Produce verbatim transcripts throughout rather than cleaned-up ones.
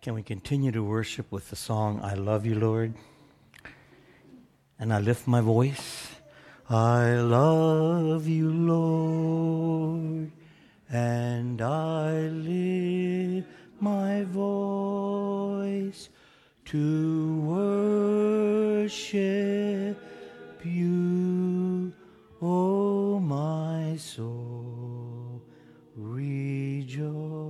Can we continue to worship with the song, I Love You, Lord? And I lift my voice. I love you, Lord, and I lift my voice to worship you, oh my soul, rejoice.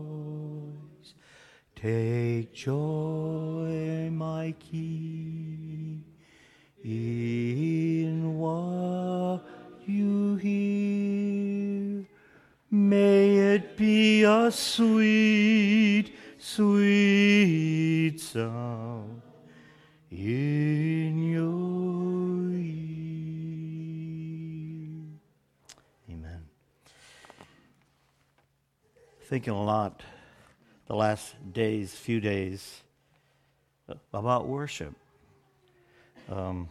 Take joy, my King, in what you hear. May it be a sweet, sweet sound in your ear. Amen. Thinking a lot the last days, few days, about worship. Um,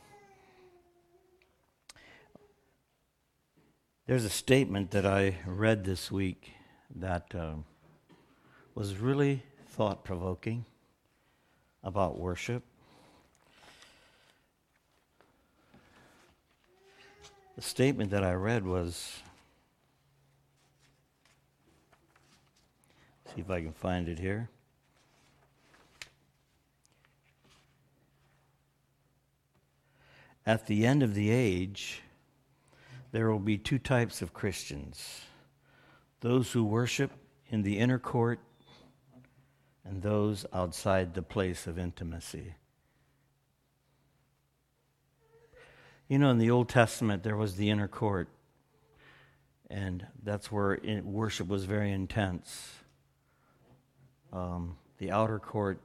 there's a statement that I read this week that uh, was really thought-provoking about worship. The statement that I read was, see if I can find it here. At the end of the age, there will be two types of Christians: those who worship in the inner court and those outside the place of intimacy. You know, in the Old Testament, there was the inner court, and that's where worship was very intense. Um, the outer court,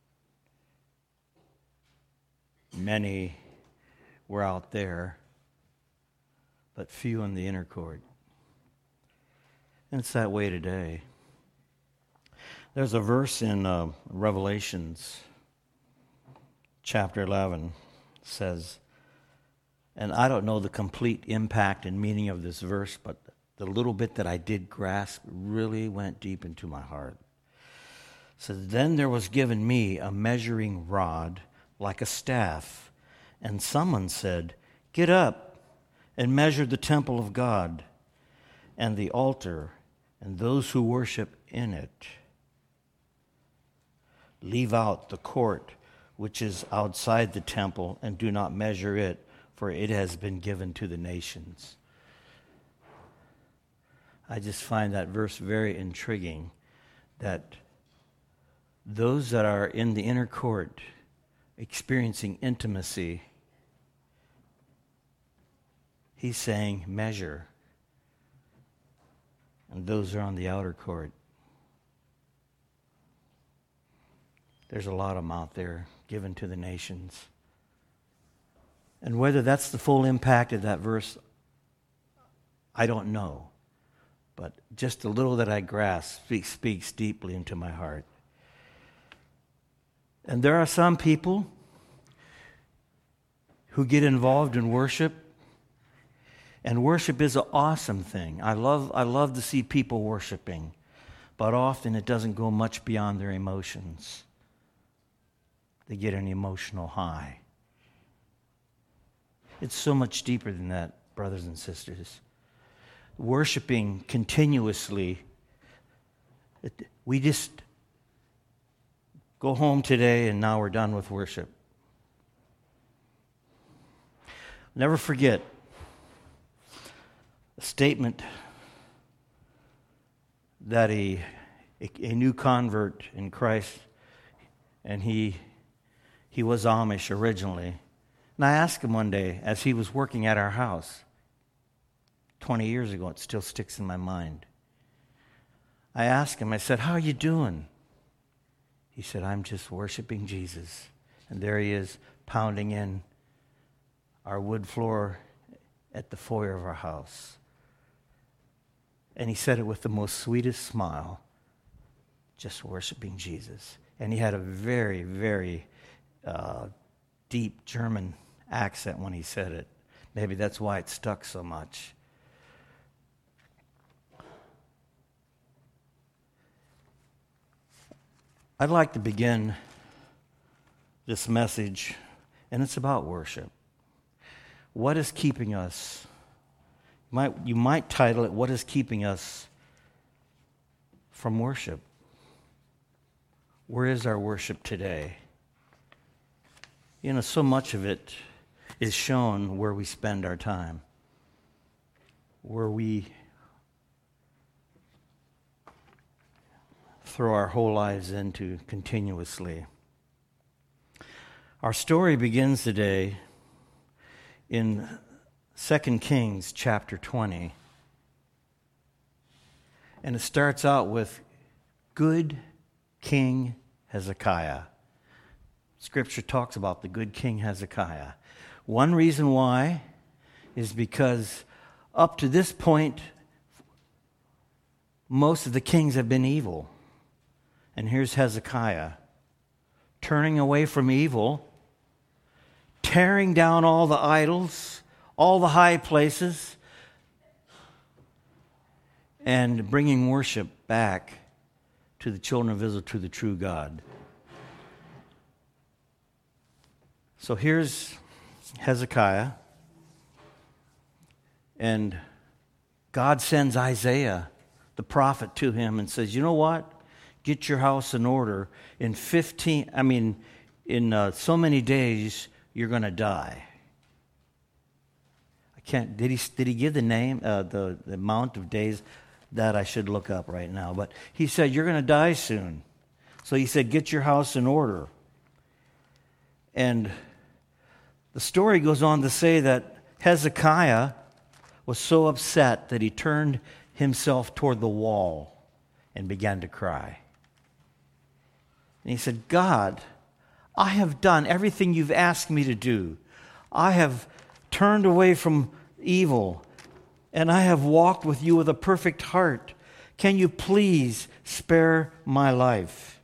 many were out there, but few in the inner court. And it's that way today. There's a verse in uh, Revelations chapter eleven says, and I don't know the complete impact and meaning of this verse, but the little bit that I did grasp really went deep into my heart. It says, then there was given me a measuring rod like a staff, and someone said, get up and measure the temple of God and the altar and those who worship in it. Leave out the court which is outside the temple and do not measure it, for it has been given to the nations. I just find that verse very intriguing, that those that are in the inner court experiencing intimacy, he's saying measure. And those are on the outer court. There's a lot of them out there given to the nations. And whether that's the full impact of that verse, I don't know. But just a little that I grasp speaks, speaks deeply into my heart. And there are some people who get involved in worship, and worship is an awesome thing. I love, I love to see people worshiping, but often it doesn't go much beyond their emotions. They get an emotional high. It's so much deeper than that, brothers and sisters. Worshiping continuously, it, we just go home today and now we're done with worship. Never forget a statement that a, a, a new convert in Christ, and he he was Amish originally. And I asked him one day, as he was working at our house twenty years ago, it still sticks in my mind. I asked him, I said, how are you doing? He said, I'm just worshiping Jesus. And there he is, pounding in our wood floor at the foyer of our house. And he said it with the most sweetest smile, just worshiping Jesus. And he had a very, very uh, deep German accent when he said it. Maybe that's why it stuck so much. I'd like to begin this message, and it's about worship. What is keeping us? You might, you might title it, What is Keeping Us from Worship? Where is our worship today? You know, so much of it is shown where we spend our time, where we throw our whole lives into continuously. Our story begins today in Second Kings chapter twenty. And it starts out with good King Hezekiah. Scripture talks about the good King Hezekiah. One reason why is because up to this point, most of the kings have been evil. And here's Hezekiah, turning away from evil, tearing down all the idols, all the high places, and bringing worship back to the children of Israel, to the true God. So here's Hezekiah, and God sends Isaiah, the prophet, to him and says, you know what? Get your house in order. In fifteen, I mean, in uh, so many days, you're going to die. I can't, did he, did he give the name, uh, the, the amount of days? That I should look up right now. But he said, you're going to die soon. So he said, get your house in order. And the story goes on to say that Hezekiah was so upset that he turned himself toward the wall and began to cry. And he said, God, I have done everything you've asked me to do. I have turned away from evil, and I have walked with you with a perfect heart. Can you please spare my life?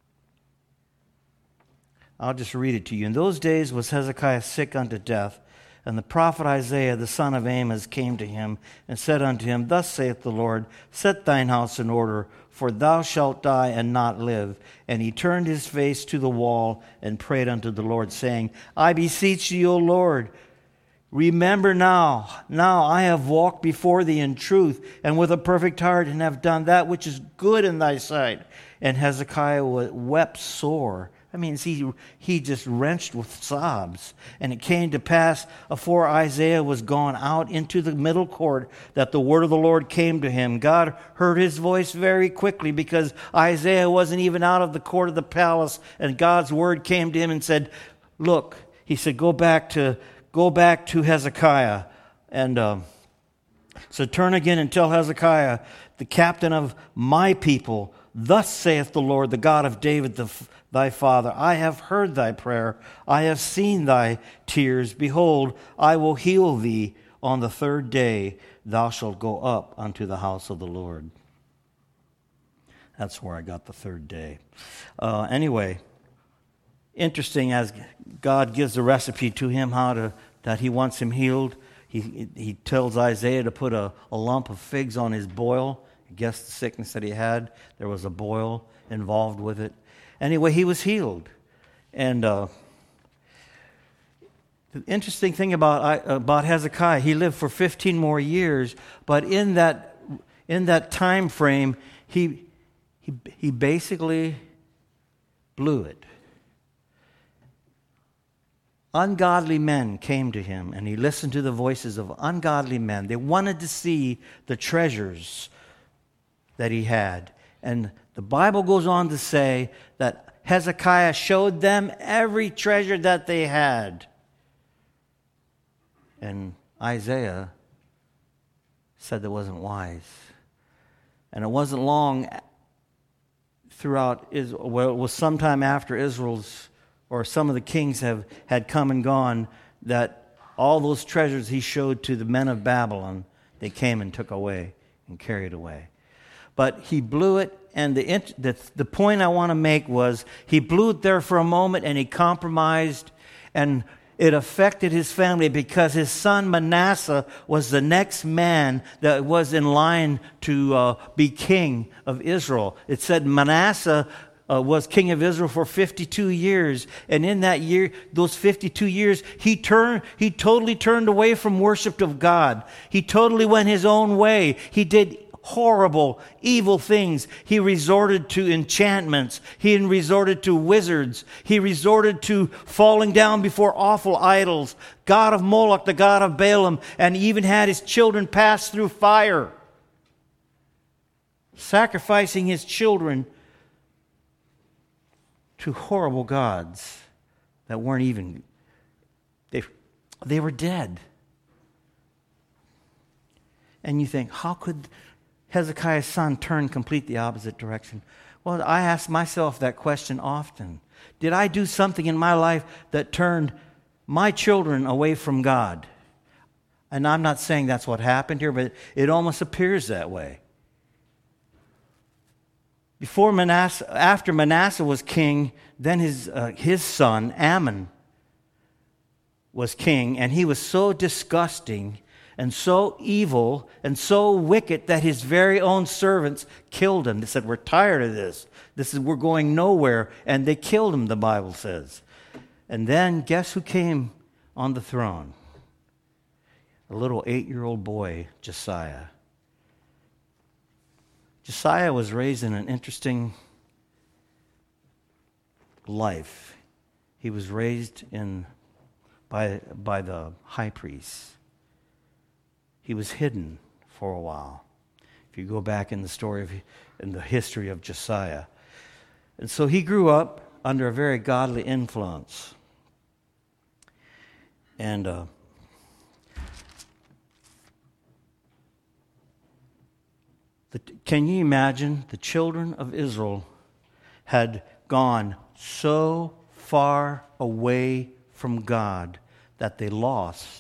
I'll just read it to you. In those days was Hezekiah sick unto death, and the prophet Isaiah, the son of Amos, came to him and said unto him, Thus saith the Lord, set thine house in order, for thou shalt die and not live. And he turned his face to the wall and prayed unto the Lord, saying, I beseech thee, O Lord, remember now, now I have walked before thee in truth and with a perfect heart, and have done that which is good in thy sight. And Hezekiah wept sore. That means he, he just wrenched with sobs. And it came to pass, afore Isaiah was gone out into the middle court, that the word of the Lord came to him. God heard his voice very quickly, because Isaiah wasn't even out of the court of the palace. And God's word came to him and said, look, he said, go back to Go back to Hezekiah, and uh, so turn again and tell Hezekiah, the captain of my people, thus saith the Lord, the God of David, the, thy father, I have heard thy prayer, I have seen thy tears. Behold, I will heal thee. On the third day thou shalt go up unto the house of the Lord. That's where I got the third day. Uh, anyway. Interesting, as God gives the recipe to him how to that he wants him healed. He he tells Isaiah to put a, a lump of figs on his boil. I guess the sickness that he had, there was a boil involved with it. Anyway, he was healed. And uh, the interesting thing about about Hezekiah, he lived for fifteen more years, but in that in that time frame, he he he basically blew it. Ungodly men came to him, and he listened to the voices of ungodly men. They wanted to see the treasures that he had. And the Bible goes on to say that Hezekiah showed them every treasure that they had. And Isaiah said that wasn't wise. And it wasn't long throughout Israel, well, it was sometime after Israel's or some of the kings have had come and gone, that all those treasures he showed to the men of Babylon, they came and took away and carried away. But he blew it, and the, the, the point I want to make was he blew it there for a moment, and he compromised, and it affected his family because his son Manasseh was the next man that was in line to uh, be king of Israel. It said Manasseh uh, was king of Israel for fifty-two years. And in that year, those fifty-two years, he turned, he totally turned away from worship of God. He totally went his own way. He did horrible, evil things. He resorted to enchantments. He resorted to wizards. He resorted to falling down before awful idols, god of Moloch, the god of Balaam, and even had his children pass through fire, sacrificing his children to horrible gods that weren't even, they, they were dead. And you think, how could Hezekiah's son turned complete the opposite direction? Well, I ask myself that question often. Did I do something in my life that turned my children away from God? And I'm not saying that's what happened here, but it almost appears that way. Before Manasseh, after Manasseh was king, then his uh, his son Amon was king, and he was so disgusting and so evil and so wicked that his very own servants killed him. They said, we're tired of this. This is we're going nowhere. And they killed him, the Bible says. And then guess who came on the throne? A little eight-year-old boy, Josiah. Josiah was raised in an interesting life. He was raised in by, by the high priest. He was hidden for a while, if you go back in the story of in the history of Josiah. And so he grew up under a very godly influence. And uh, the, can you imagine the children of Israel had gone so far away from God that they lost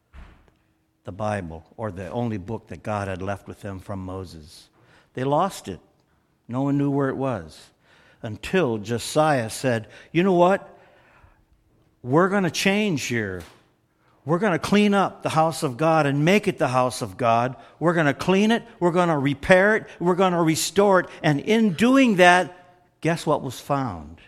the Bible, or the only book that God had left with them from Moses. They lost it. No one knew where it was until Josiah said, you know what? We're going to change here. We're going to clean up the house of God and make it the house of God. We're going to clean it. We're going to repair it. We're going to restore it. And in doing that, guess what was found?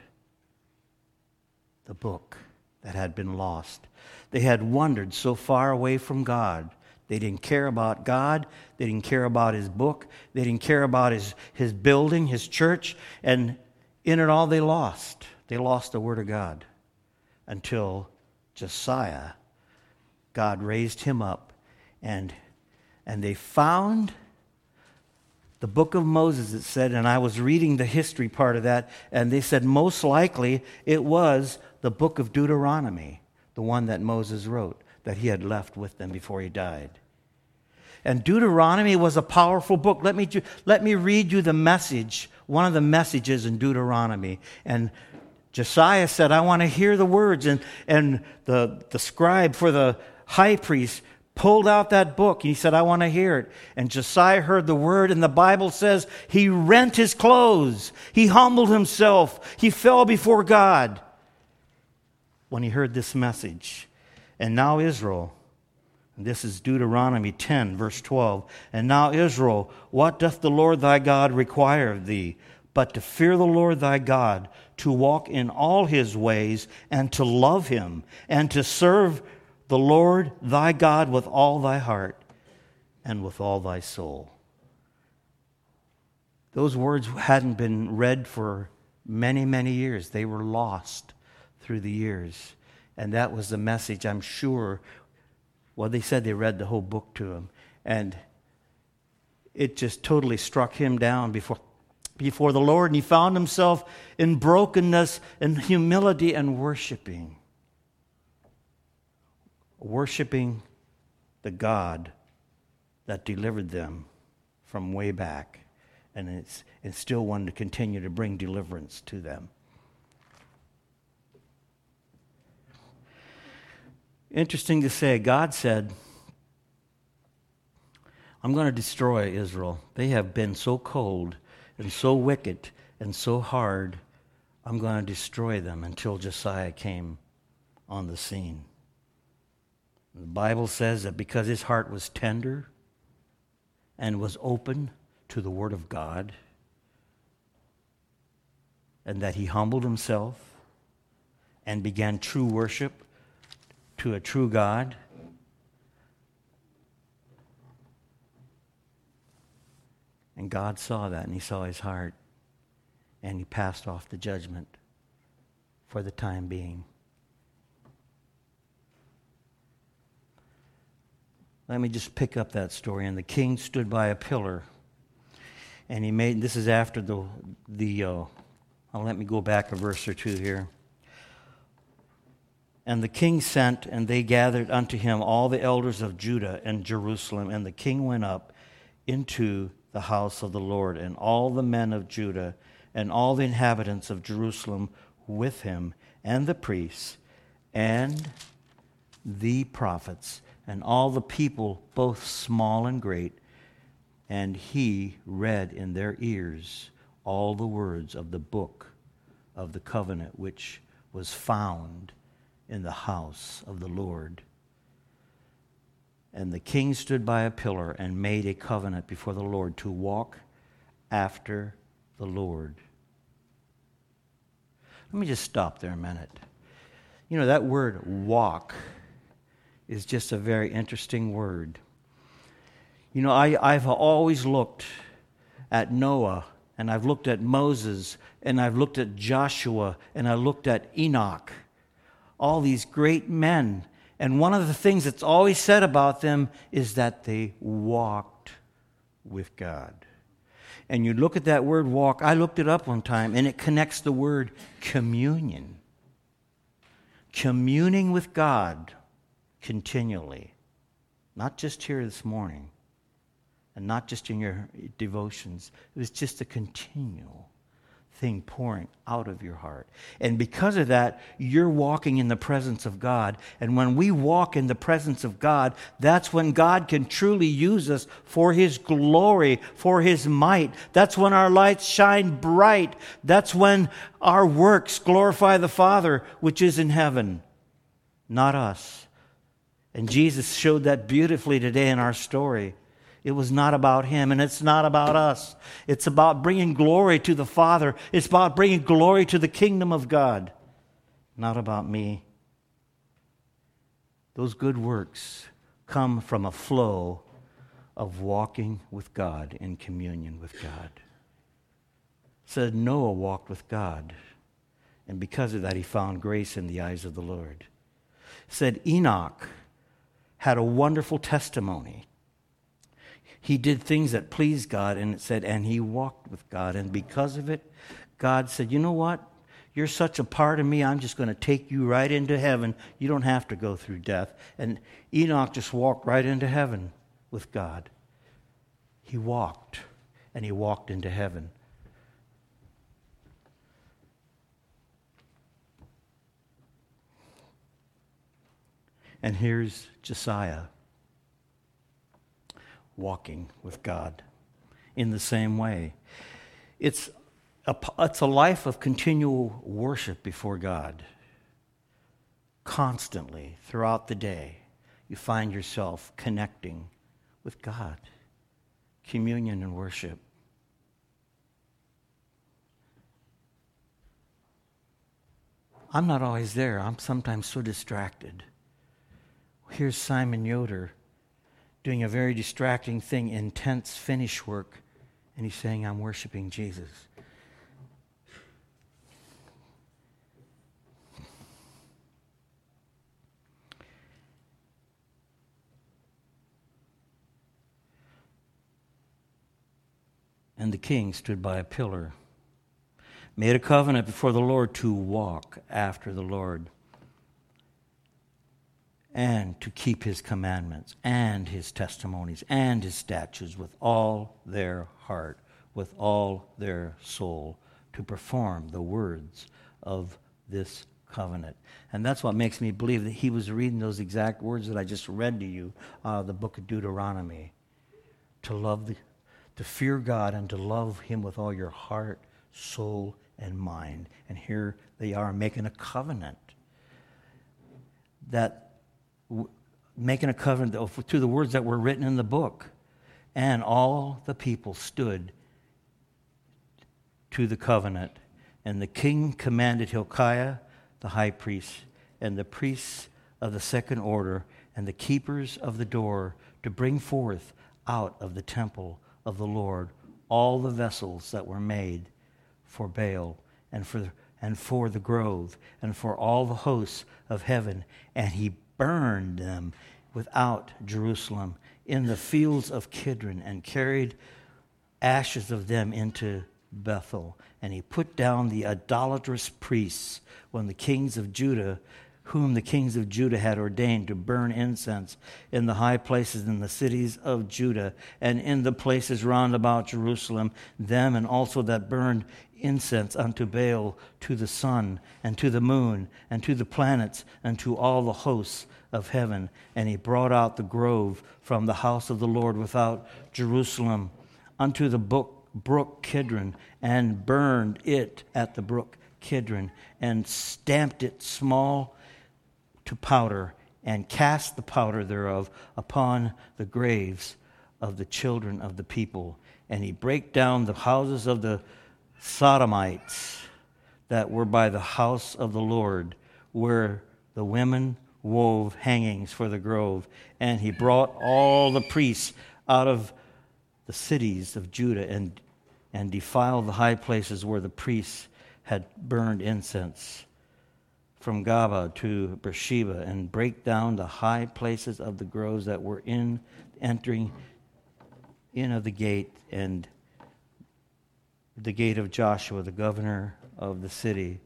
The book that had been lost. They had wandered so far away from God. They didn't care about God. They didn't care about His book. They didn't care about His, his building, His church. And in it all, they lost. They lost the Word of God until Josiah, God raised him up. And, and they found the book of Moses, it said, and I was reading the history part of that, and they said most likely it was the book of Deuteronomy, the one that Moses wrote, that he had left with them before he died. And Deuteronomy was a powerful book. Let me, let me read you the message, one of the messages in Deuteronomy. And Josiah said, I want to hear the words. And, and the, the scribe for the high priest pulled out that book. He said, I want to hear it. And Josiah heard the word, and the Bible says he rent his clothes. He humbled himself. He fell before God when he heard this message. And now Israel, and this is Deuteronomy ten, verse twelve. And now Israel, what doth the Lord thy God require of thee, but to fear the Lord thy God, to walk in all his ways, and to love him, and to serve the Lord thy God with all thy heart and with all thy soul. Those words hadn't been read for many, many years. They were lost through the years. And that was the message, I'm sure. Well, they said they read the whole book to him. And it just totally struck him down before, before the Lord. And he found himself in brokenness and humility and worshiping. Worshiping the God that delivered them from way back. And it's, it's still one to continue to bring deliverance to them. Interesting to say, God said, I'm going to destroy Israel. They have been so cold and so wicked and so hard. I'm going to destroy them until Josiah came on the scene. The Bible says that because his heart was tender and was open to the Word of God, and that he humbled himself and began true worship to a true God. And God saw that, and he saw his heart, and he passed off the judgment for the time being. Let me just pick up that story. And the king stood by a pillar, and he made, this is after the, the uh, I'll let me go back a verse or two here. And the king sent, and they gathered unto him all the elders of Judah and Jerusalem. And the king went up into the house of the Lord, and all the men of Judah and all the inhabitants of Jerusalem with him, and the priests and the prophets, and all the people, both small and great. And he read in their ears all the words of the book of the covenant, which was found in the house of the Lord. And the king stood by a pillar and made a covenant before the Lord to walk after the Lord. Let me just stop there a minute. You know, that word walk is just a very interesting word. You know, I, I've always looked at Noah, and I've looked at Moses, and I've looked at Joshua, and I looked at Enoch. All these great men. And one of the things that's always said about them is that they walked with God. And you look at that word walk, I looked it up one time, and it connects the word communion. Communing with God continually. Not just here this morning, and not just in your devotions. It was just a continual thing pouring out of your heart. And because of that, you're walking in the presence of God. And when we walk in the presence of God, that's when God can truly use us for His glory, for His might. That's when our lights shine bright. That's when our works glorify the Father which is in heaven, not us. And Jesus showed that beautifully today in our story. It was not about Him, and it's not about us. It's about bringing glory to the Father. It's about bringing glory to the kingdom of God, not about me. Those good works come from a flow of walking with God, in communion with God. It said Noah walked with God, and because of that he found grace in the eyes of the Lord. It said Enoch had a wonderful testimony. He did things that pleased God, and it said, and he walked with God. And because of it, God said, you know what? You're such a part of me, I'm just going to take you right into heaven. You don't have to go through death. And Enoch just walked right into heaven with God. He walked, and he walked into heaven. And here's Josiah, walking with God in the same way. It's a, it's a life of continual worship before God. Constantly, throughout the day, you find yourself connecting with God. Communion and worship. I'm not always there. I'm sometimes so distracted. Here's Simon Yoder doing a very distracting thing, intense finish work, and he's saying, I'm worshiping Jesus. And the king stood by a pillar, made a covenant before the Lord to walk after the Lord, and to keep His commandments and His testimonies and His statutes with all their heart, with all their soul, to perform the words of this covenant. And that's what makes me believe that he was reading those exact words that I just read to you out of the book of Deuteronomy. To love, the, to fear God and to love Him with all your heart, soul, and mind. And here they are making a covenant. That making a covenant to the words that were written in the book. And all the people stood to the covenant And the king commanded Hilkiah, the high priest, and the priests of the second order, and the keepers of the door, to bring forth out of the temple of the Lord all the vessels that were made for Baal, and for and for the grove, and for all the hosts of heaven. And he burned them without Jerusalem in the fields of Kidron, and carried ashes of them into Bethel. And he put down the idolatrous priests when the kings of Judah, whom the kings of Judah had ordained to burn incense in the high places in the cities of Judah, and in the places round about Jerusalem, them and also that burned incense unto Baal, to the sun, and to the moon, and to the planets, and to all the hosts of heaven. And he brought out the grove from the house of the Lord without Jerusalem unto the brook, brook Kidron, and burned it at the brook Kidron, and stamped it small to powder, and cast the powder thereof upon the graves of the children of the people. And he brake down the houses of the Sodomites that were by the house of the Lord, where the women wove hangings for the grove. And he brought all the priests out of the cities of Judah, and, and defiled the high places where the priests had burned incense, from Gaba to Beersheba, and brake down the high places of the groves that were in entering in of the gate, and the gate of Joshua, the governor of the city,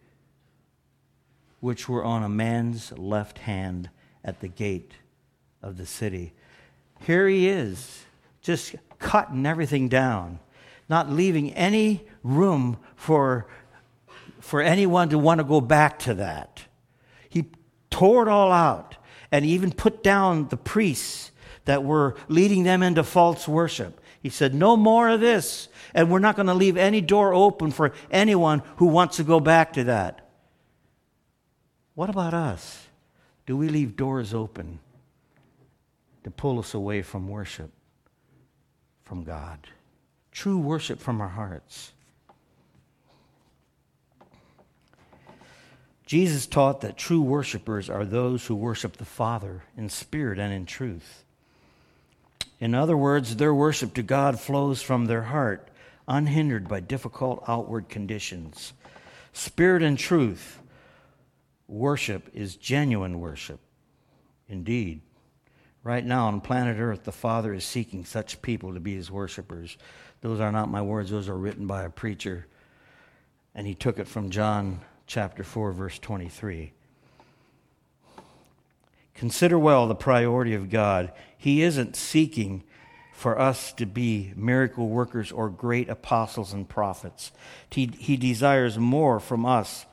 which were on a man's left hand at the gate of the city. Here he is, just cutting everything down, not leaving any room for, for anyone to want to go back to that. He tore it all out, and he even put down the priests that were leading them into false worship. He said, no more of this, and we're not going to leave any door open for anyone who wants to go back to that. What about us? Do we leave doors open to pull us away from worship from God? True worship from our hearts. Jesus taught that true worshipers are those who worship the Father in spirit and in truth. In other words, their worship to God flows from their heart, unhindered by difficult outward conditions. Spirit and truth worship is genuine worship. Indeed, right now on planet Earth, the Father is seeking such people to be his worshipers. Those are not my words. Those are written by a preacher. And he took it from John chapter four, verse twenty-three. Consider well the priority of God. He isn't seeking for us to be miracle workers or great apostles and prophets. He, he desires more from us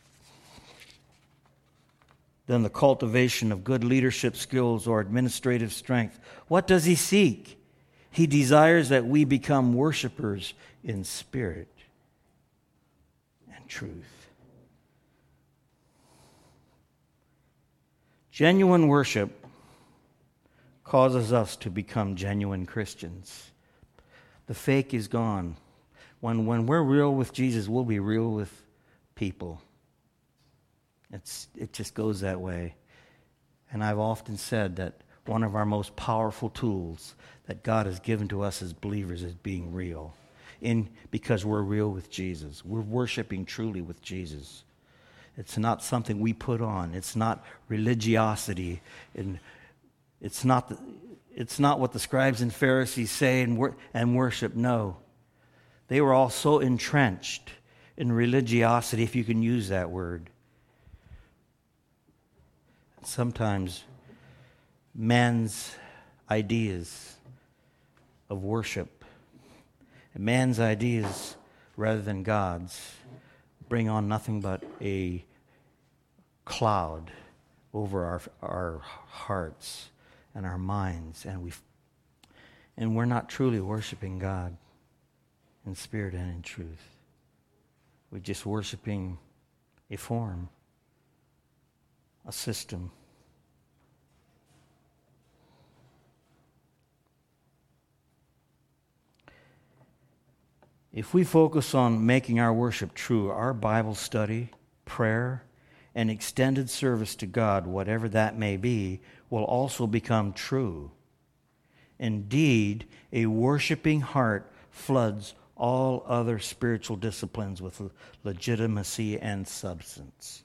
than the cultivation of good leadership skills or administrative strength. What does he seek? He desires that we become worshipers in spirit and truth. Genuine worship causes us to become genuine Christians. The fake is gone. When, when we're real with Jesus, we'll be real with people. It's, it just goes that way. And I've often said that one of our most powerful tools that God has given to us as believers is being real. In, because we're real with Jesus. We're worshiping truly with Jesus. It's not something we put on. It's not religiosity. And it's not, the, it's not what the scribes and Pharisees say and, wor- and worship. No. They were all so entrenched in religiosity, if you can use that word. Sometimes man's ideas of worship, and man's ideas rather than God's, bring on nothing but a cloud over our our hearts and our minds, and we and we're not truly worshiping God in spirit and in truth. We're just worshiping a form, a system. If we focus on making our worship true, our Bible study, prayer, and extended service to God, whatever that may be, will also become true. Indeed, a worshiping heart floods all other spiritual disciplines with legitimacy and substance.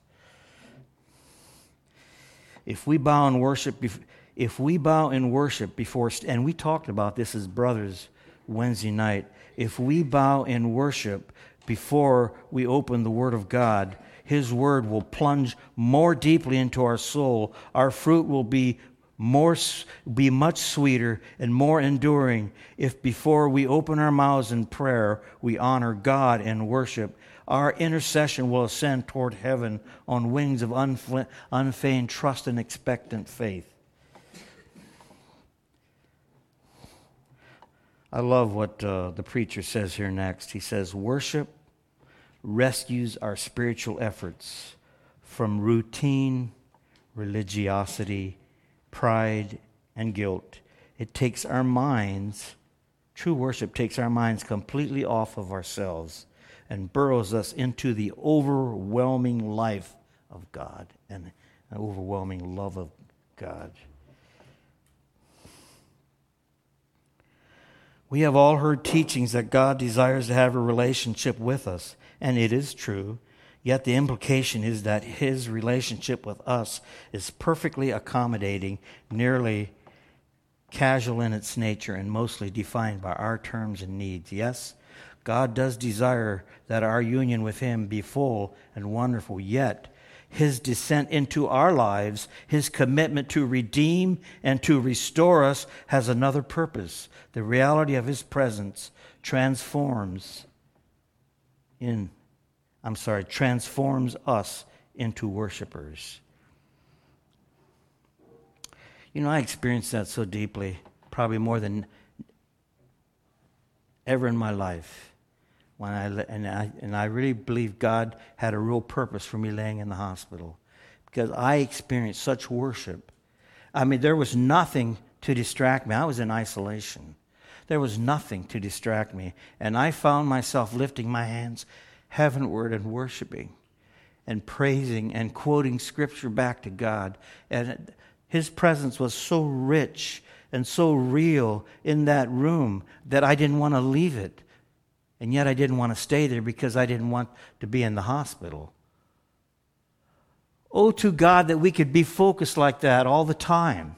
If we bow in worship, if we bow in worship before, and we talked about this as brothers Wednesday night, if we bow in worship before we open the Word of God, His Word will plunge more deeply into our soul. Our fruit will be more, be much sweeter and more enduring if before we open our mouths in prayer, we honor God in worship. Our intercession will ascend toward heaven on wings of unfl- unfeigned trust and expectant faith. I love what uh, the preacher says here next. He says, worship rescues our spiritual efforts from routine religiosity, pride, and guilt. It takes our minds, true worship takes our minds completely off of ourselves and burrows us into the overwhelming life of God and an overwhelming love of God. We have all heard teachings that God desires to have a relationship with us, and it is true. Yet the implication is that His relationship with us is perfectly accommodating, nearly casual in its nature, and mostly defined by our terms and needs. Yes, God does desire that our union with Him be full and wonderful, yet His descent into our lives, His commitment to redeem and to restore us has another purpose. The reality of His presence transforms in, I'm sorry, transforms us into worshipers. You know, I experienced that so deeply, probably more than ever in my life. When I and I and I really believe God had a real purpose for me laying in the hospital, because I experienced such worship. I mean, there was nothing to distract me. I was in isolation. There was nothing to distract me, and I found myself lifting my hands heavenward and worshiping, and praising and quoting Scripture back to God. And His presence was so rich and so real in that room that I didn't want to leave it. And yet I didn't want to stay there because I didn't want to be in the hospital. Oh, to God that we could be focused like that all the time.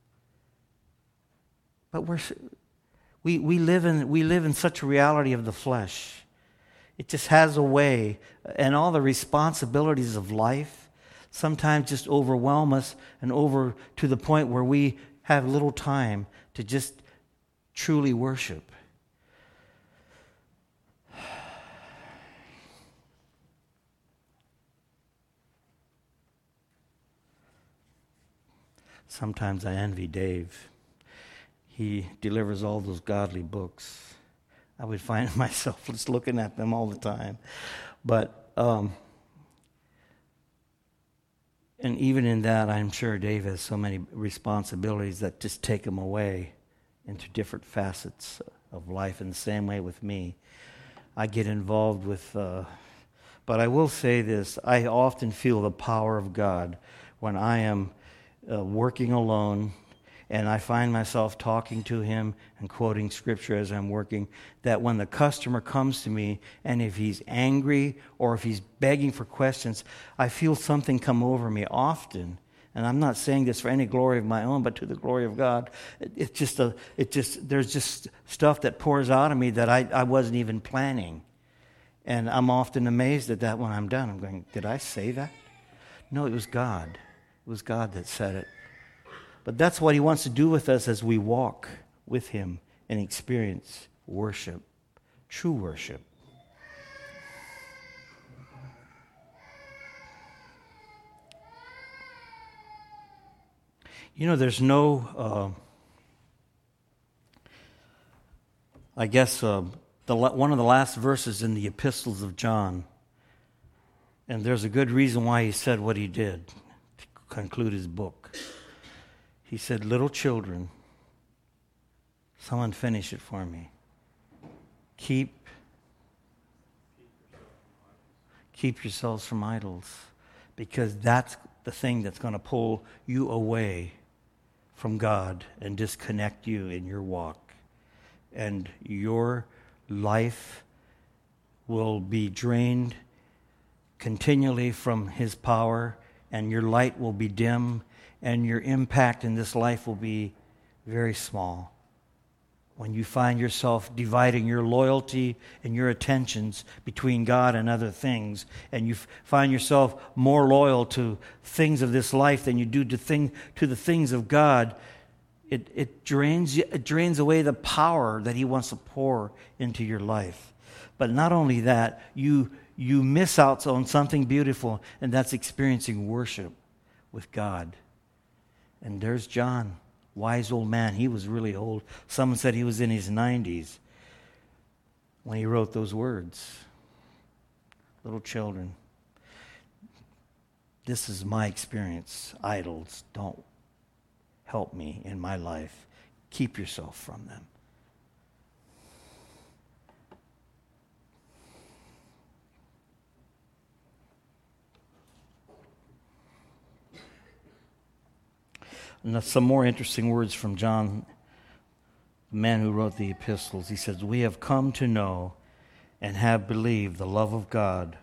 But we're, we, we, live in, we live in such a reality of the flesh. It just has a way, and all the responsibilities of life sometimes just overwhelm us and over to the point where we have little time to just truly worship. Sometimes I envy Dave. He delivers all those godly books. I would find myself just looking at them all the time. But, um, and even in that, I'm sure Dave has so many responsibilities that just take him away into different facets of life. In the same way with me, I get involved with, uh, but I will say this, I often feel the power of God when I am Uh, working alone, and I find myself talking to Him and quoting Scripture as I'm working, that when the customer comes to me, and if he's angry or if he's begging for questions, I feel something come over me often. And I'm not saying this for any glory of my own, but to the glory of God. It, it's just a, it just there's just stuff that pours out of me that I, I wasn't even planning. And I'm often amazed at that when I'm done. I'm going, did I say that? No, it was God. It was God that said it. But that's what He wants to do with us as we walk with Him and experience worship, true worship. You know, there's no, uh, I guess, uh, the one of the last verses in the epistles of John, and there's a good reason why he said what he did. Conclude his book. He said, little children, someone finish it for me. Keep Keep yourselves from idols, because that's the thing that's going to pull you away from God and disconnect you in your walk. And your life will be drained continually from His power, and your light will be dim, and your impact in this life will be very small. When you find yourself dividing your loyalty and your attentions between God and other things, and you f- find yourself more loyal to things of this life than you do to thing to the things of God, it it drains you, it drains away the power that He wants to pour into your life. But not only that, you you miss out on something beautiful, and that's experiencing worship with God. And there's John. Wise old man. He was really old. Someone said he was in his nineties when he wrote those words. Little children. This is my experience. Idols don't help me in my life. Keep yourself from them. And some more interesting words from John, the man who wrote the epistles. He says, "We have come to know and have believed the love of God,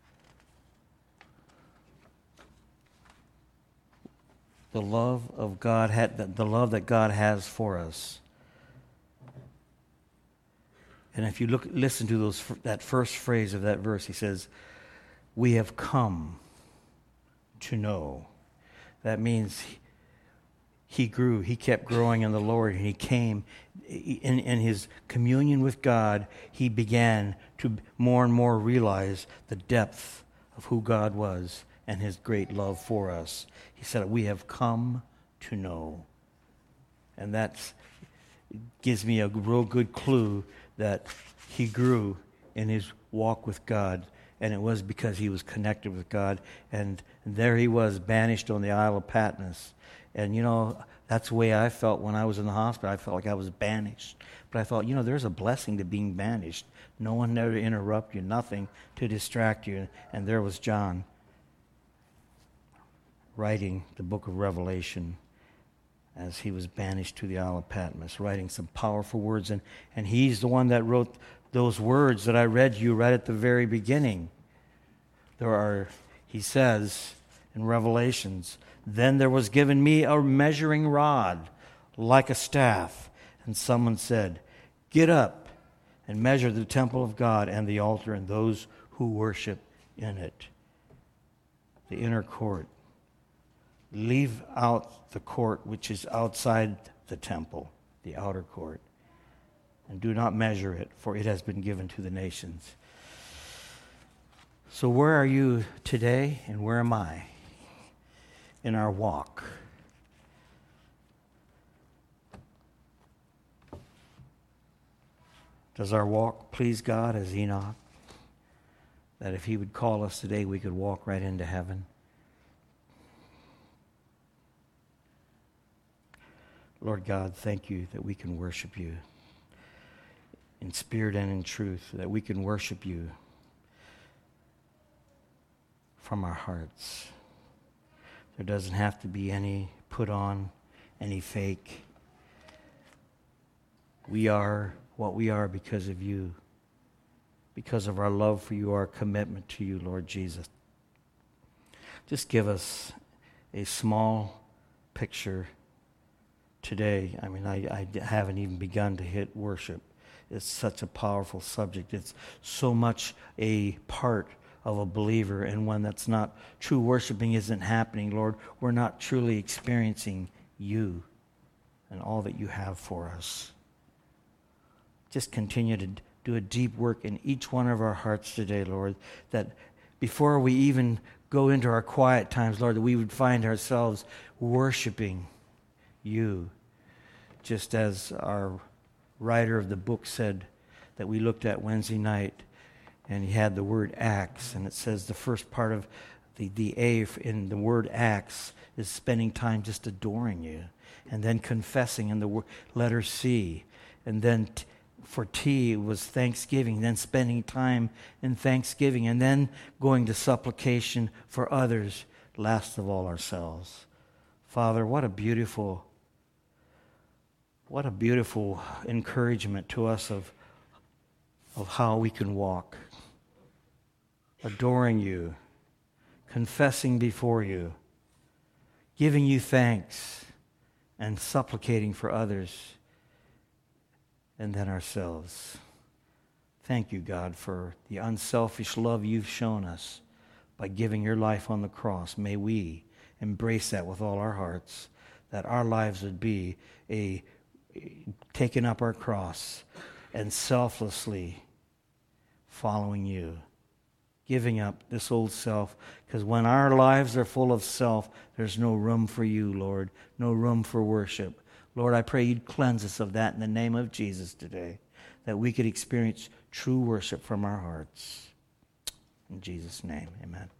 the love of God, had, the love that God has for us." And if you look, listen to those that first phrase of that verse, he says, "We have come to know." That means He, He grew. He kept growing in the Lord, and he came in, in his communion with God. He began to more and more realize the depth of who God was and His great love for us. He said, "We have come to know," and that gives me a real good clue that he grew in his walk with God, and it was because he was connected with God. And there he was, banished on the Isle of Patmos. And, you know, that's the way I felt when I was in the hospital. I felt like I was banished. But I thought, you know, there's a blessing to being banished. No one there to interrupt you, nothing to distract you. And there was John writing the book of Revelation as he was banished to the Isle of Patmos, writing some powerful words. And, and he's the one that wrote those words that I read you right at the very beginning. There are, he says in Revelations, "Then there was given me a measuring rod like a staff, and someone said, 'Get up and measure the temple of God and the altar and those who worship in it.'" The inner court. Leave out the court which is outside the temple, the outer court, and do not measure it, for it has been given to the nations. So where are you today, and where am I in our walk? Does our walk please God as Enoch? That if He would call us today, we could walk right into heaven? Lord God, thank You that we can worship You in spirit and in truth, that we can worship You from our hearts. There doesn't have to be any put on, any fake. We are what we are because of You, because of our love for You, our commitment to You, Lord Jesus. Just give us a small picture today. I mean, I, I haven't even begun to hit worship. It's such a powerful subject. It's so much a part of a believer, and when that's not true worshiping isn't happening, Lord, we're not truly experiencing You and all that You have for us. Just continue to do a deep work in each one of our hearts today, Lord, that before we even go into our quiet times, Lord, that we would find ourselves worshiping You, just as our writer of the book said that we looked at Wednesday night, and he had the word acts, and it says the first part of the, the A in the word acts is spending time just adoring You, and then confessing in the letter C, and then t- for tea was thanksgiving, then spending time in thanksgiving, and then going to supplication for others, last of all ourselves. Father, what a beautiful, what a beautiful encouragement to us of, of how we can walk, adoring you, confessing before you, giving you thanks, and supplicating for others, and then ourselves. Thank you, God, for the unselfish love you've shown us by giving your life on the cross. May we embrace that with all our hearts, that our lives would be a, a taking up our cross and selflessly following you, giving up this old self, because when our lives are full of self, there's no room for you, Lord, no room for worship. Lord, I pray you'd cleanse us of that in the name of Jesus today, that we could experience true worship from our hearts. In Jesus' name, amen.